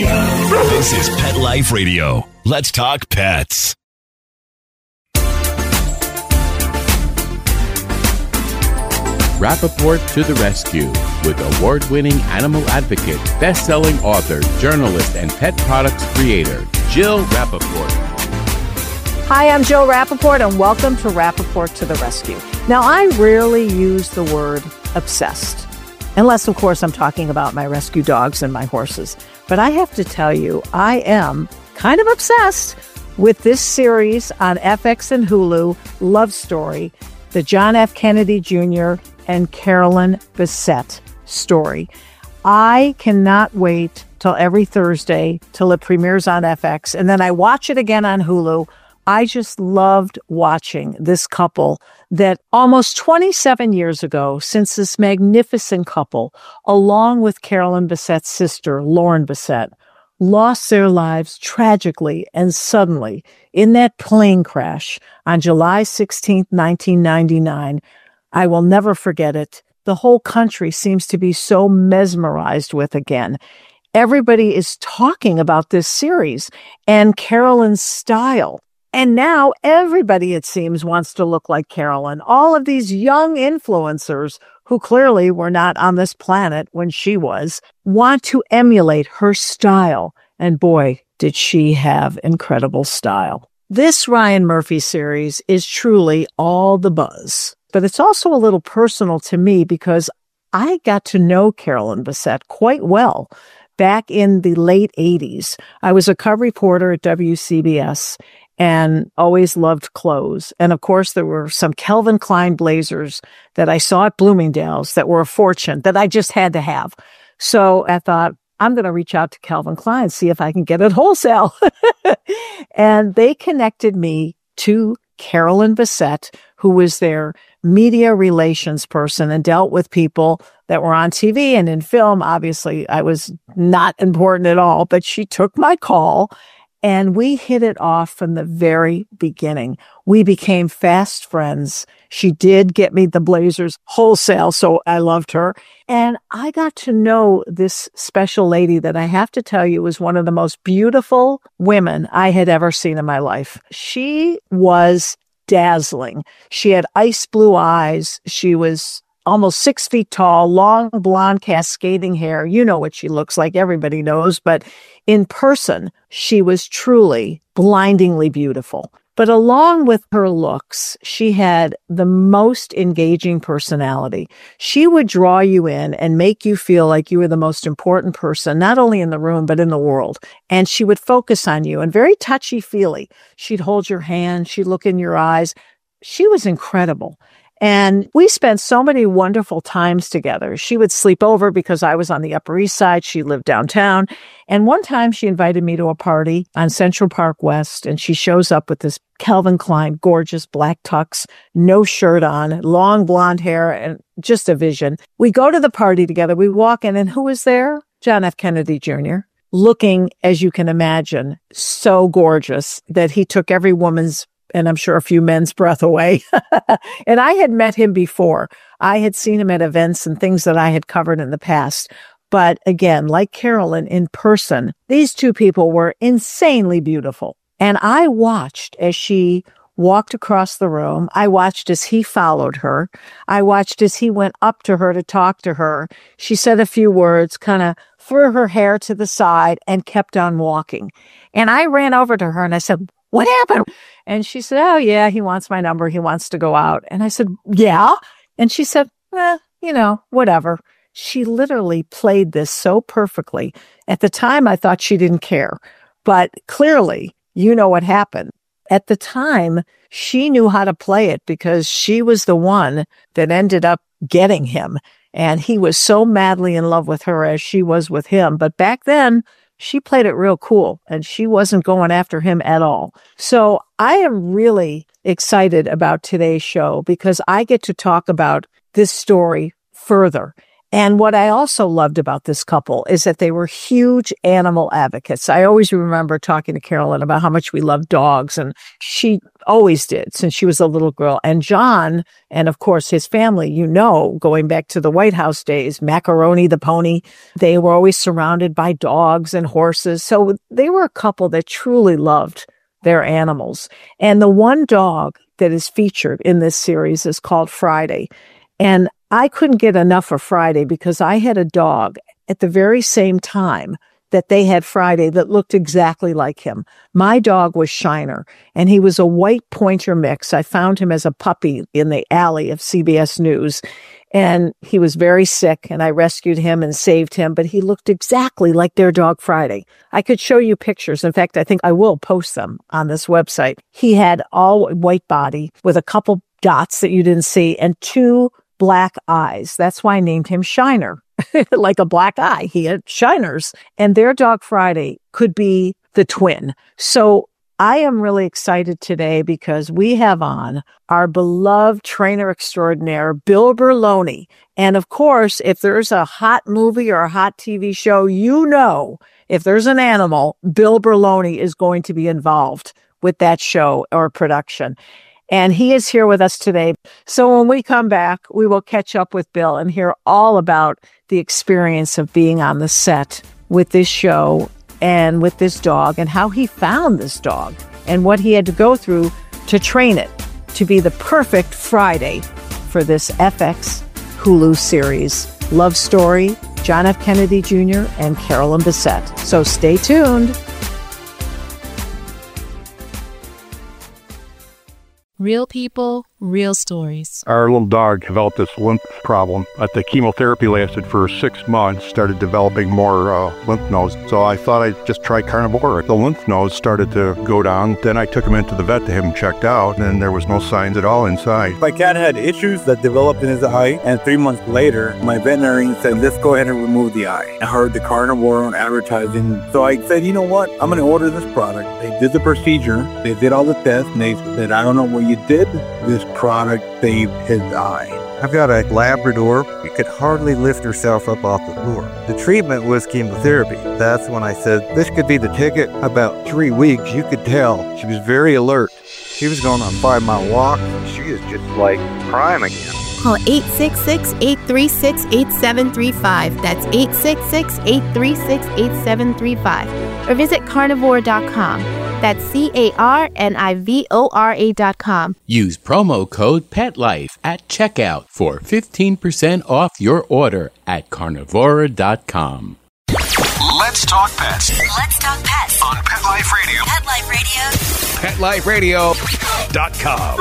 This is Pet Life Radio. Let's talk pets. Rappaport to the rescue with award-winning animal advocate, best-selling author, journalist, and pet products creator, Jill Rappaport. Hi, I'm Jill Rappaport, and welcome to Rappaport to the Rescue. Now, I rarely use the word obsessed, unless, of course, I'm talking about my rescue dogs and my horses. But I have to tell you, I am kind of obsessed with this series on FX and Hulu, Love Story, the John F. Kennedy Jr. and Carolyn Bessette story. I cannot wait till every Thursday till it premieres on FX, and then I watch it again on Hulu. I just loved watching this couple that almost 27 years ago, since this magnificent couple, along with Carolyn Bessette's sister, Lauren Bessette, lost their lives tragically and suddenly in that plane crash on July 16, 1999. I will never forget it. The whole country seems to be so mesmerized with again. Everybody is talking about this series and Carolyn's style. And now everybody, it seems, wants to look like Carolyn. All of these young influencers who clearly were not on this planet when she was, want to emulate her style. And boy, did she have incredible style. This Ryan Murphy series is truly all the buzz. But it's also a little personal to me because I got to know Carolyn Bessette quite well back in the late 80s. I was a cub reporter at WCBS and always loved clothes. And of course, there were some Calvin Klein blazers that I saw at Bloomingdale's that were a fortune that I just had to have. So I thought, I'm going to reach out to Calvin Klein, see if I can get it wholesale. And they connected me to Carolyn Bessette, who was their media relations person and dealt with people that were on TV and in film. Obviously, I was not important at all, but she took my call and we hit it off from the very beginning. We became fast friends. She did get me the blazers wholesale, so I loved her. And I got to know this special lady that I have to tell you was one of the most beautiful women I had ever seen in my life. She was dazzling. She had ice blue eyes. She was almost 6 feet tall, long blonde cascading hair. You know what she looks like. Everybody knows. But in person, she was truly blindingly beautiful. But along with her looks, she had the most engaging personality. She would draw you in and make you feel like you were the most important person, not only in the room, but in the world. And she would focus on you and very touchy-feely. She'd hold your hand. She'd look in your eyes. She was incredible. And we spent so many wonderful times together. She would sleep over because I was on the Upper East Side. She lived downtown. And one time she invited me to a party on Central Park West, and she shows up with this Calvin Klein, gorgeous black tux, no shirt on, long blonde hair, and just a vision. We go to the party together. We walk in, and who was there? John F. Kennedy Jr., looking, as you can imagine, so gorgeous that he took every woman's, and I'm sure a few men's, breath away. And I had met him before. I had seen him at events and things that I had covered in the past. But again, like Carolyn, in person, these two people were insanely beautiful. And I watched as she walked across the room. I watched as he followed her. I watched as he went up to her to talk to her. She said a few words, kind of threw her hair to the side and kept on walking. And I ran over to her and I said, "What happened?" And she said, "Oh, yeah, he wants my number. He wants to go out." And I said, "Yeah?" And she said, whatever. She literally played this so perfectly. At the time, I thought she didn't care. But clearly, you know what happened. At the time, she knew how to play it because she was the one that ended up getting him. And he was so madly in love with her as she was with him. But back then, she played it real cool and she wasn't going after him at all. So I am really excited about today's show because I get to talk about this story further. And what I also loved about this couple is that they were huge animal advocates. I always remember talking to Carolyn about how much we love dogs, and she always did since she was a little girl. And John, and of course his family, going back to the White House days, Macaroni the pony, they were always surrounded by dogs and horses. So they were a couple that truly loved their animals. And the one dog that is featured in this series is called Friday. And I couldn't get enough of Friday because I had a dog at the very same time that they had Friday that looked exactly like him. My dog was Shiner, and he was a white pointer mix. I found him as a puppy in the alley of CBS News, and he was very sick, and I rescued him and saved him, but he looked exactly like their dog Friday. I could show you pictures. In fact, I think I will post them on this website. He had all white body with a couple dots that you didn't see and 2 black eyes. That's why I named him Shiner, like a black eye. He had shiners, and their dog Friday could be the twin. So I am really excited today because we have on our beloved trainer extraordinaire, Bill Berloni. And of course, if there's a hot movie or a hot TV show, if there's an animal, Bill Berloni is going to be involved with that show or production. And he is here with us today. So when we come back, we will catch up with Bill and hear all about the experience of being on the set with this show and with this dog and how he found this dog and what he had to go through to train it to be the perfect Friday for this FX Hulu series. Love Story, John F. Kennedy Jr. and Carolyn Bessette. So stay tuned. Real people, real stories. Our little dog developed this lymph problem. The chemotherapy lasted for 6 months, started developing more lymph nodes. So I thought I'd just try Carnivora. The lymph nodes started to go down. Then I took him into the vet to have him checked out, and there was no signs at all inside. My cat had issues that developed in his eye, and 3 months later, my veterinarian said, let's go ahead and remove the eye. I heard the Carnivora on advertising, so I said, you know what? I'm going to order this product. They did the procedure. They did all the tests, and they said, I don't know what you did. This product saved his eye. I've got a Labrador. She could hardly lift herself up off the floor. The treatment was chemotherapy. That's when I said, this could be the ticket. About 3 weeks, you could tell she was very alert. She was going on a 5-mile walk. She is just like prime again. Call 866-836-8735. That's 866-836-8735. Or visit carnivora.com. That's carnivora.com. Use promo code PETLIFE at checkout for 15% off your order at carnivora.com. Let's talk pets. Let's talk pets On Pet Life Radio. Pet Life Radio. PetLifeRadio.com.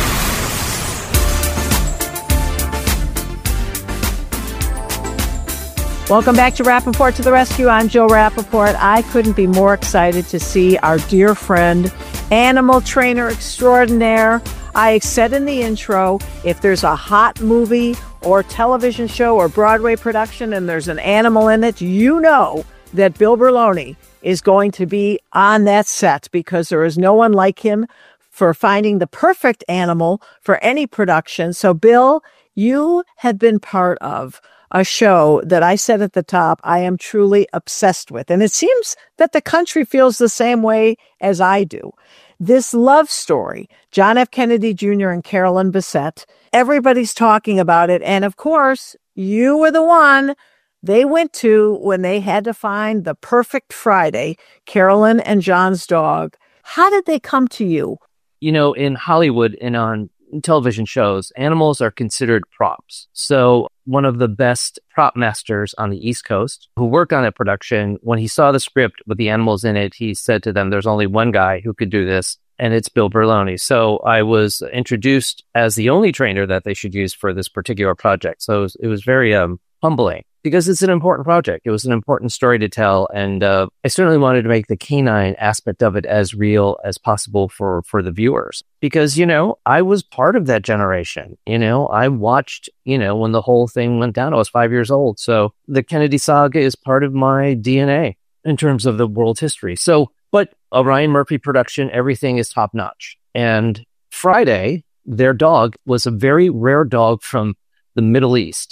Welcome back to Rappaport to the Rescue. I'm Jill Rappaport. I couldn't be more excited to see our dear friend, animal trainer extraordinaire. I said in the intro, if there's a hot movie or television show or Broadway production and there's an animal in it, you know that Bill Berloni is going to be on that set because there is no one like him for finding the perfect animal for any production. So, Bill, you have been part of a show that I said at the top, I am truly obsessed with. And it seems that the country feels the same way as I do. This love story, John F. Kennedy Jr. and Carolyn Bessette, everybody's talking about it. And of course, you were the one they went to when they had to find the perfect Friday, Carolyn and John's dog. How did they come to you? You know, in Hollywood and on television shows, animals are considered props. So one of the best prop masters on the East Coast who worked on that production, when he saw the script with the animals in it, he said to them, there's only one guy who could do this, and it's Bill Berloni. So I was introduced as the only trainer that they should use for this particular project. So it was very humbling because it's an important project. It was an important story to tell. And I certainly wanted to make the canine aspect of it as real as possible for the viewers. Because, you know, I was part of that generation. You know, I watched, you know, when the whole thing went down. I was 5 years old. So the Kennedy saga is part of my DNA in terms of the world history. So, but a Ryan Murphy production, everything is top notch. And Friday, their dog was a very rare dog from the Middle East.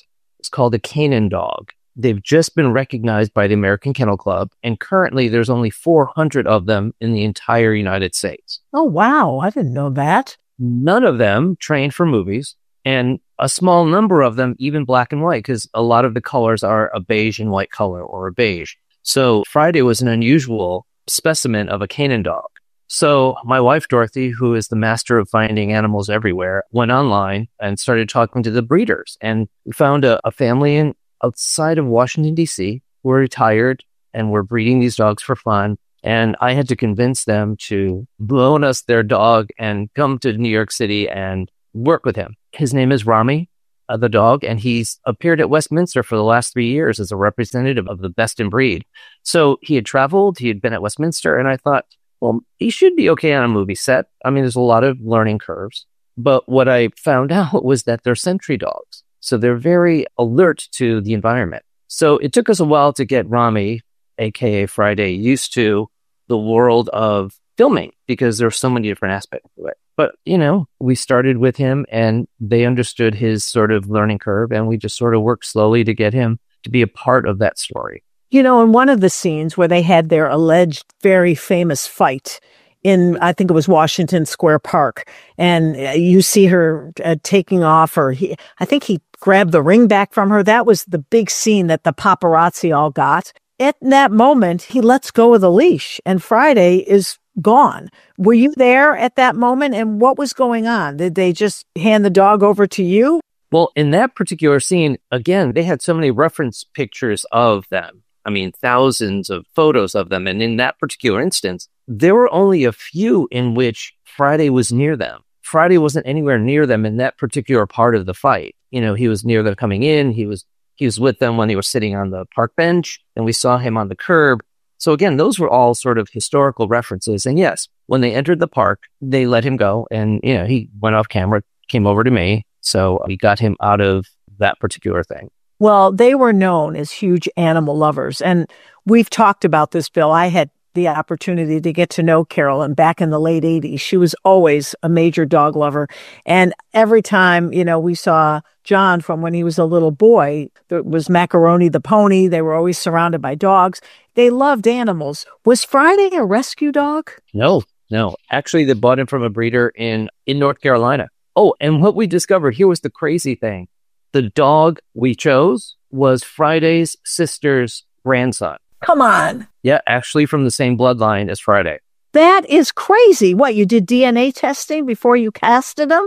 It's called a Canaan dog. They've just been recognized by the American Kennel Club, and currently there's only 400 of them in the entire United States. Oh, wow. I didn't know that. None of them trained for movies, and a small number of them even black and white, because a lot of the colors are a beige and white color, or a beige. So Friday was an unusual specimen of a Canaan dog. So my wife, Dorothy, who is the master of finding animals everywhere, went online and started talking to the breeders, and we found a family outside of Washington, D.C., who were retired and were breeding these dogs for fun. And I had to convince them to loan us their dog and come to New York City and work with him. His name is Rami, the dog, and he's appeared at Westminster for the last 3 years as a representative of the best in breed. So he had traveled, he had been at Westminster, and I thought, well, he should be okay on a movie set. I mean, there's a lot of learning curves. But what I found out was that they're sentry dogs. So they're very alert to the environment. So it took us a while to get Rami, aka Friday, used to the world of filming, because there's so many different aspects to it. But, we started with him and they understood his sort of learning curve, and we just sort of worked slowly to get him to be a part of that story. In one of the scenes where they had their alleged very famous fight in, I think it was Washington Square Park, and you see her taking off, or I think he grabbed the ring back from her. That was the big scene that the paparazzi all got. At that moment, he lets go of the leash, and Friday is gone. Were you there at that moment, and what was going on? Did they just hand the dog over to you? Well, in that particular scene, again, they had so many reference pictures of them. I mean, thousands of photos of them. And in that particular instance, there were only a few in which Friday was near them. Friday wasn't anywhere near them in that particular part of the fight. He was near them coming in. He was with them when they were sitting on the park bench, and we saw him on the curb. So again, those were all sort of historical references. And yes, when they entered the park, they let him go, and he went off camera, came over to me. So we got him out of that particular thing. Well, they were known as huge animal lovers. And we've talked about this, Bill. I had the opportunity to get to know Carolyn back in the late 80s. She was always a major dog lover. And every time, we saw John from when he was a little boy, there was Macaroni the pony. They were always surrounded by dogs. They loved animals. Was Friday a rescue dog? No. Actually, they bought him from a breeder in North Carolina. Oh, and what we discovered, here was the crazy thing. The dog we chose was Friday's sister's grandson. Come on. Yeah, actually from the same bloodline as Friday. That is crazy. What, you did DNA testing before you casted him?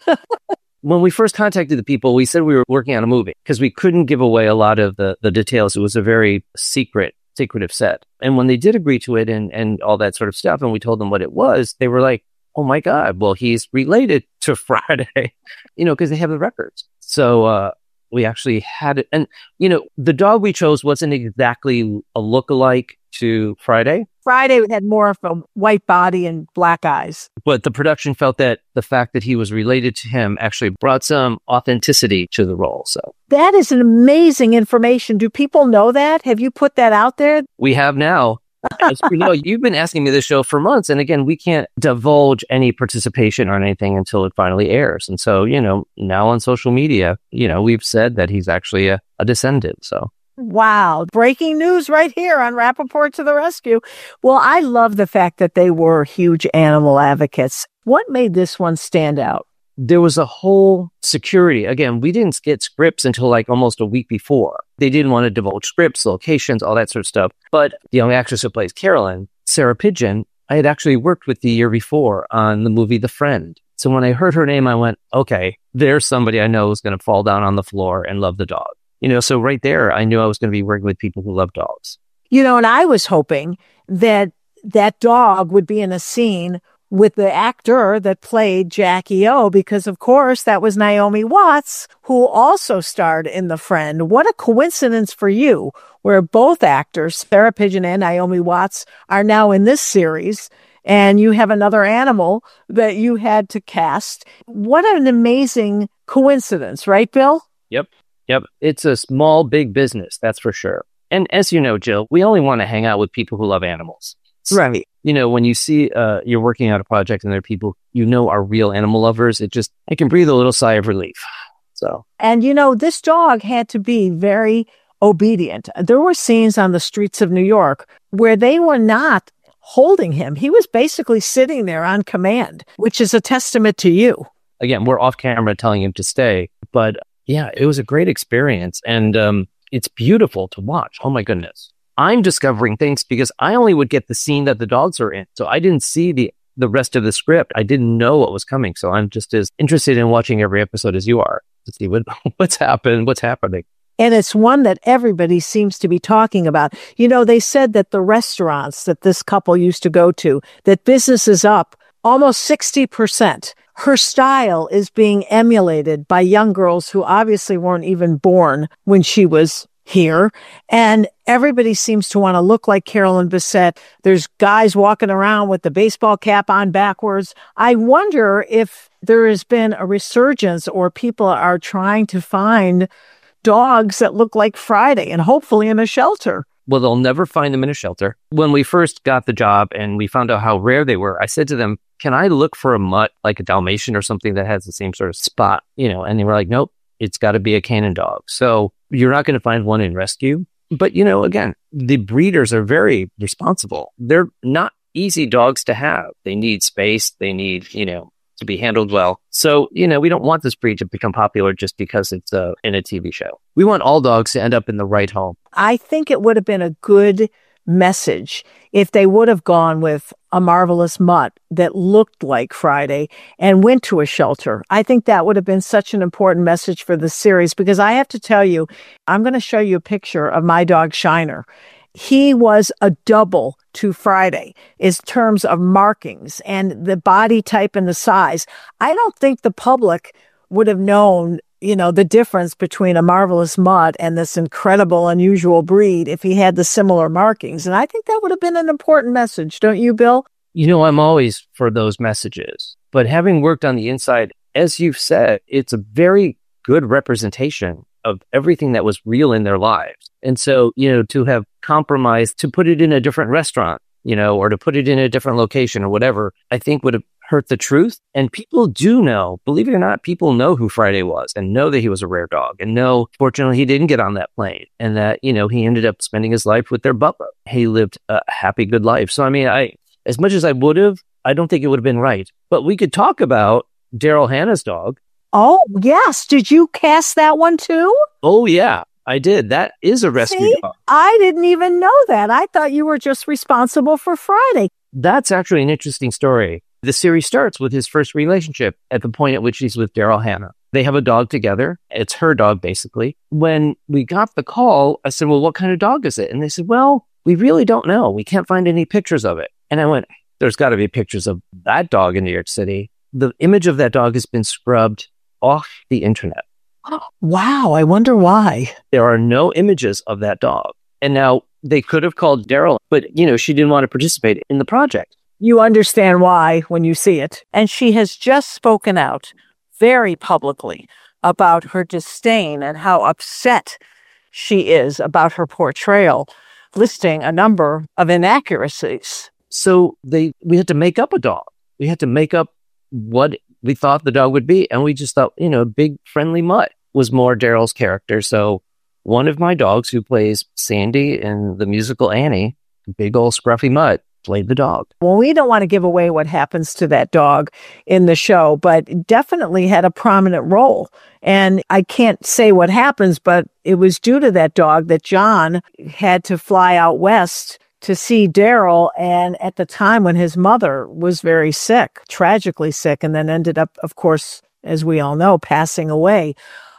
When we first contacted the people, we said we were working on a movie because we couldn't give away a lot of the details. It was a very secretive set. And when they did agree to it and all that sort of stuff, and we told them what it was, they were like, oh my God, well, he's related to Friday, because they have the records. So we actually had it. And, the dog we chose wasn't exactly a lookalike to Friday. Friday had more of a white body and black eyes. But the production felt that the fact that he was related to him actually brought some authenticity to the role. So that is an amazing information. Do people know that? Have you put that out there? We have now. As you know, you've been asking me this show for months. And again, we can't divulge any participation or anything until it finally airs. And so, now on social media, we've said that he's actually a descendant. So. Wow. Breaking news right here on Rappaport to the Rescue. Well, I love the fact that they were huge animal advocates. What made this one stand out? There was a whole security. Again, we didn't get scripts until like almost a week before. They didn't want to divulge scripts, locations, all that sort of stuff. But the young actress who plays Carolyn, Sarah Pidgeon, I had actually worked with the year before on the movie The Friend. So when I heard her name, I went, okay, there's somebody I know who's going to fall down on the floor and love the dog. So right there, I knew I was going to be working with people who love dogs. And I was hoping that that dog would be in a scene with the actor that played Jackie O, because of course that was Naomi Watts, who also starred in The Friend. What a coincidence for you, where both actors, Sarah Pidgeon and Naomi Watts, are now in this series, and you have another animal that you had to cast. What an amazing coincidence, right, Bill? Yep. It's a small, big business, that's for sure. And as you know, Jill, we only want to hang out with people who love animals. Right. When you see you're working on a project and there are people are real animal lovers, I can breathe a little sigh of relief. So, and this dog had to be very obedient. There were scenes on the streets of New York where they were not holding him. He was basically sitting there on command, which is a testament to you. Again, we're off camera telling him to stay, but yeah, it was a great experience, and it's beautiful to watch. Oh my goodness. I'm discovering things because I only would get the scene that the dogs are in. So I didn't see the rest of the script. I didn't know what was coming. So I'm just as interested in watching every episode as you are to see what's happening. And it's one that everybody seems to be talking about. They said that the restaurants that this couple used to go to, that business is up almost 60%. Her style is being emulated by young girls who obviously weren't even born when she was here. And everybody seems to want to look like Carolyn Bessette. There's guys walking around with the baseball cap on backwards. I wonder if there has been a resurgence or people are trying to find dogs that look like Friday and hopefully in a shelter. Well, they'll never find them in a shelter. When we first got the job and we found out how rare they were, I said to them, can I look for a mutt, like a Dalmatian or something that has the same sort of spot? And they were like, nope, it's got to be a canine dog. So you're not going to find one in rescue. But, again, the breeders are very responsible. They're not easy dogs to have. They need space. They need, to be handled well. So, we don't want this breed to become popular just because it's in a TV show. We want all dogs to end up in the right home. I think it would have been a good message if they would have gone with a marvelous mutt that looked like Friday and went to a shelter. I think that would have been such an important message for the series, because I have to tell you, I'm going to show you a picture of my dog Shiner. He was a double to Friday in terms of markings and the body type and the size. I don't think the public would have known, the difference between a marvelous mutt and this incredible, unusual breed if he had the similar markings. And I think that would have been an important message. Don't you, Bill? I'm always for those messages. But having worked on the inside, as you've said, it's a very good representation of everything that was real in their lives. And so, to have compromised, to put it in a different restaurant, or to put it in a different location or whatever, I think would have hurt the truth. And people do know, believe it or not, people know who Friday was and know that he was a rare dog and know, fortunately, he didn't get on that plane and that, he ended up spending his life with their Bubba. He lived a happy, good life. So, as much as I would have, I don't think it would have been right. But we could talk about Daryl Hannah's dog. Oh, yes. Did you cast that one too? Oh, yeah, I did. That is a rescue dog. I didn't even know that. I thought you were just responsible for Friday. That's actually an interesting story. The series starts with his first relationship at the point at which he's with Daryl Hannah. They have a dog together. It's her dog, basically. When we got the call, I said, well, what kind of dog is it? And they said, well, we really don't know. We can't find any pictures of it. And I went, there's got to be pictures of that dog in New York City. The image of that dog has been scrubbed off the internet. Wow, I wonder why. There are no images of that dog. And now they could have called Daryl, but, she didn't want to participate in the project. You understand why when you see it. And she has just spoken out very publicly about her disdain and how upset she is about her portrayal, listing a number of inaccuracies. So we had to make up a dog. We had to make up what we thought the dog would be. And we just thought, big friendly mutt was more Daryl's character. So one of my dogs who plays Sandy in the musical Annie, big old scruffy mutt, played the dog. Well, we don't want to give away what happens to that dog in the show, but definitely had a prominent role. And I can't say what happens, but it was due to that dog that John had to fly out west to see Daryl, and at the time when his mother was very sick, tragically sick, and then ended up, of course, as we all know, passing away.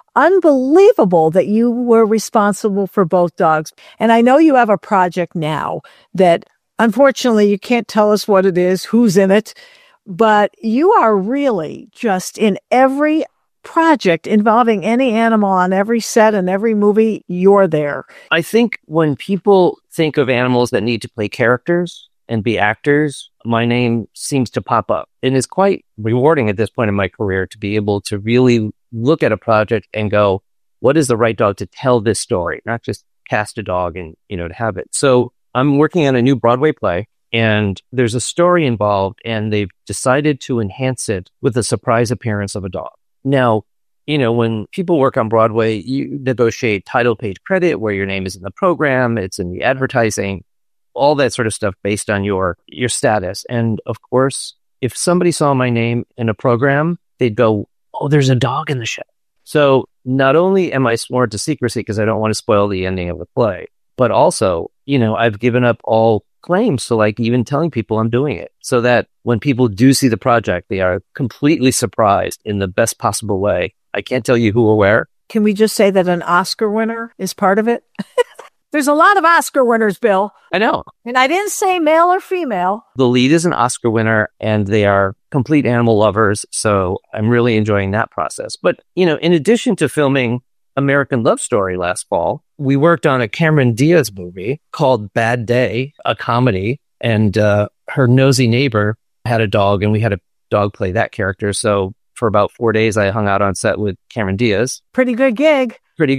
Unbelievable that you were responsible for both dogs. And I know you have a project now that, unfortunately, you can't tell us what it is, who's in it, but you are really just in every project involving any animal on every set and every movie, you're there. I think when people think of animals that need to play characters and be actors, my name seems to pop up. And it's quite rewarding at this point in my career to be able to really look at a project and go, what is the right dog to tell this story? Not just cast a dog and, to have it. So I'm working on a new Broadway play and there's a story involved and they've decided to enhance it with a surprise appearance of a dog. Now, when people work on Broadway, you negotiate title page credit where your name is in the program, it's in the advertising, all that sort of stuff based on your status. And of course, if somebody saw my name in a program, they'd go, oh, there's a dog in the show. So not only am I sworn to secrecy because I don't want to spoil the ending of the play, but also, I've given up all claims to like even telling people I'm doing it so that when people do see the project, they are completely surprised in the best possible way. I can't tell you who or where. Can we just say that an Oscar winner is part of it? There's a lot of Oscar winners, Bill. I know. And I didn't say male or female. The lead is an Oscar winner and they are complete animal lovers. So I'm really enjoying that process. But, in addition to filming American Love Story last fall, we worked on a Cameron Diaz movie called Bad Day, a comedy. And her nosy neighbor had a dog and we had a dog play that character. So for about 4 days, I hung out on set with Cameron Diaz. Pretty good gig.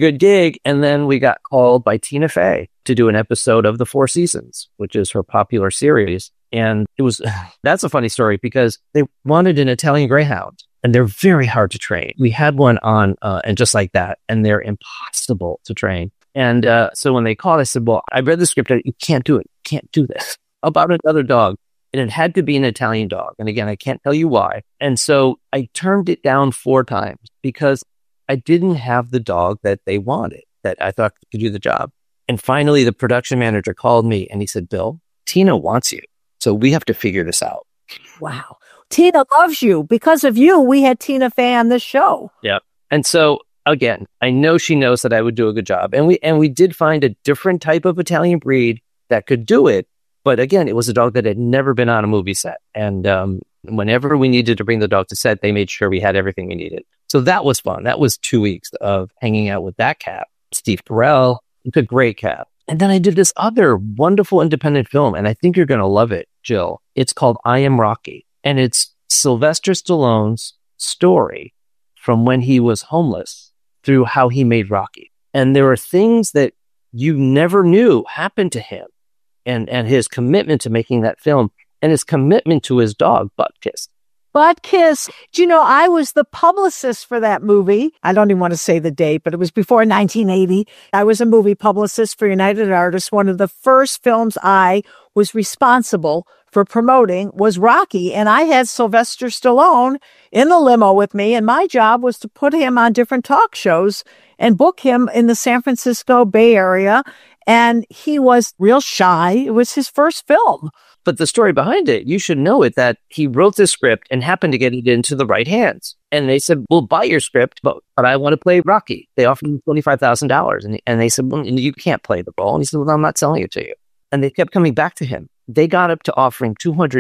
And then we got called by Tina Fey to do an episode of The Four Seasons, which is her popular series. And that's a funny story because they wanted an Italian Greyhound and they're very hard to train. We had one on and just like that, and they're impossible to train. And so when they called, I said, well, I read the script. You can't do it. You can't do this about another dog. And it had to be an Italian dog. And again, I can't tell you why. And so I turned it down 4 times because I didn't have the dog that they wanted, that I thought could do the job. And finally, the production manager called me and he said, Bill, Tina wants you. So we have to figure this out. Wow. Tina loves you. Because of you, we had Tina Fey on this show. Yeah. And so again, I know she knows that I would do a good job. And we did find a different type of Italian breed that could do it. But again, it was a dog that had never been on a movie set. And whenever we needed to bring the dog to set, they made sure we had everything we needed. So that was fun. That was 2 weeks of hanging out with that cat, Steve Carell. It's a great cat. And then I did this other wonderful independent film, and I think you're going to love it, Jill. It's called I Am Rocky. And it's Sylvester Stallone's story from when he was homeless through how he made Rocky. And there are things that you never knew happened to him. And his commitment to making that film and his commitment to his dog, Butkus. Butkus. Do you know, I was the publicist for that movie. I don't even want to say the date, but it was before 1980. I was a movie publicist for United Artists. One of the first films I was responsible for promoting was Rocky. And I had Sylvester Stallone in the limo with me. And my job was to put him on different talk shows and book him in the San Francisco Bay Area. And he was real shy. It was his first film. But the story behind it, you should know it, that he wrote this script and happened to get it into the right hands. And they said, we'll buy your script, but I want to play Rocky. They offered him $25,000. And they said, well, you can't play the role. And he said, well, I'm not selling it to you. And they kept coming back to him. They got up to offering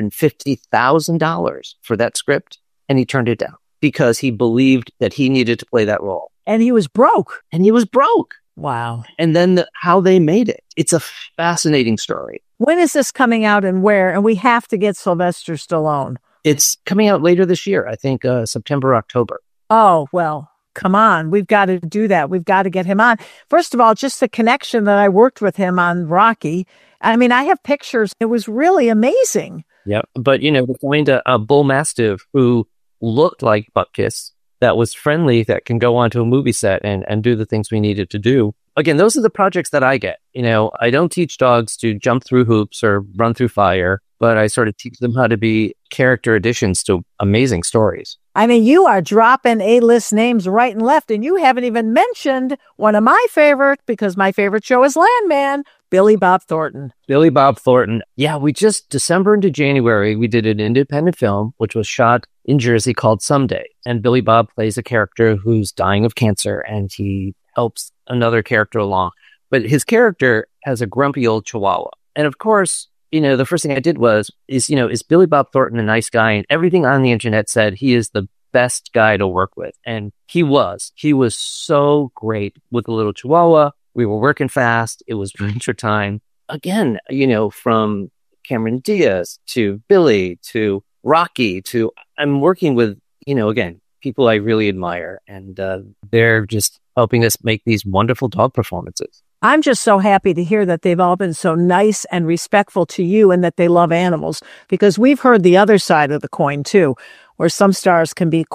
$250,000 for that script. And he turned it down because he believed that he needed to play that role. And he was broke. Wow. And then how they made it. It's a fascinating story. When is this coming out and where? And we have to get Sylvester Stallone. It's coming out later this year. I think September, October. Oh, well, come on. We've got to do that. We've got to get him on. First of all, just the connection that I worked with him on Rocky. I mean, I have pictures. It was really amazing. Yeah. But, we find a bull mastiff who looked like Butkus, that was friendly, that can go onto a movie set and do the things we needed to do. Again, those are the projects that I get. I don't teach dogs to jump through hoops or run through fire, but I sort of teach them how to be character additions to amazing stories. I mean, you are dropping A-list names right and left, and you haven't even mentioned one of my favorite, because my favorite show is Landman, Billy Bob Thornton. Billy Bob Thornton. Yeah, we just, December into January, we did an independent film, which was shot in Jersey called Someday. And Billy Bob plays a character who's dying of cancer, and he helps another character along. But his character has a grumpy old chihuahua. And of course, the first thing I did is Billy Bob Thornton a nice guy? And everything on the internet said he is the best guy to work with. And he was so great with the little chihuahua. We were working fast. It was winter time. Again, from Cameron Diaz to Billy to Rocky to I'm working with, again, people I really admire. And they're just helping us make these wonderful dog performances. I'm just so happy to hear that they've all been so nice and respectful to you and that they love animals, because we've heard the other side of the coin too, where some stars can be quite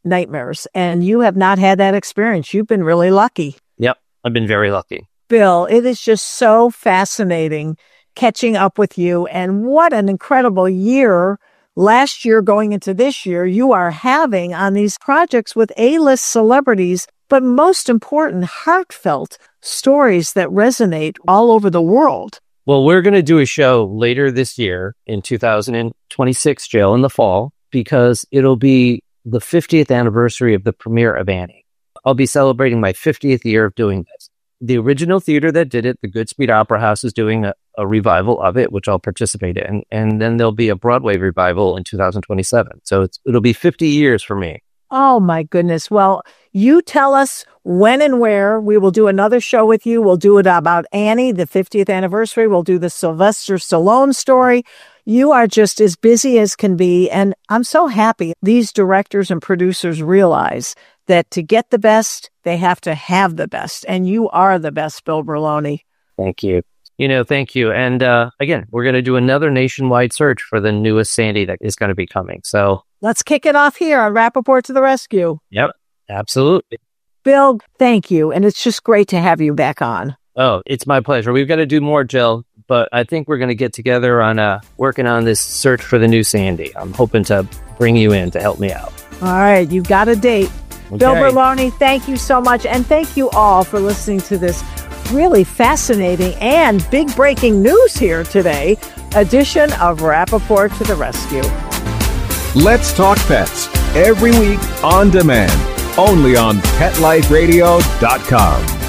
nightmares, and you have not had that experience. You've been really lucky. Yep, I've been very lucky. Bill, it is just so fascinating catching up with you, and what an incredible year last year going into this year you are having on these projects with A-list celebrities, but most important, heartfelt stories that resonate all over the world. Well, we're going to do a show later this year in 2026, Jill, in the fall, because it'll be the 50th anniversary of the premiere of Annie. I'll be celebrating my 50th year of doing this. The original theater that did it, the Goodspeed Opera House, is doing a revival of it, which I'll participate in. And then there'll be a Broadway revival in 2027. So it'll be 50 years for me. Oh, my goodness. Well, you tell us when and where. We will do another show with you. We'll do it about Annie, the 50th anniversary. We'll do the Sylvester Stallone story. You are just as busy as can be. And I'm so happy these directors and producers realize that to get the best, they have to have the best. And you are the best, Bill Berloni. Thank you. Thank you. And again, we're going to do another nationwide search for the newest Sandy that is going to be coming. So let's kick it off here on Rappaport to the Rescue. Yep, absolutely. Bill, thank you. And it's just great to have you back on. Oh, it's my pleasure. We've got to do more, Jill, but I think we're going to get together on working on this search for the new Sandy. I'm hoping to bring you in to help me out. All right, you've got a date. Okay. Bill Berloni, thank you so much. And thank you all for listening to this really fascinating and big breaking news here today edition of Rappaport to the Rescue. Let's Talk Pets, every week on demand, only on PetLifeRadio.com.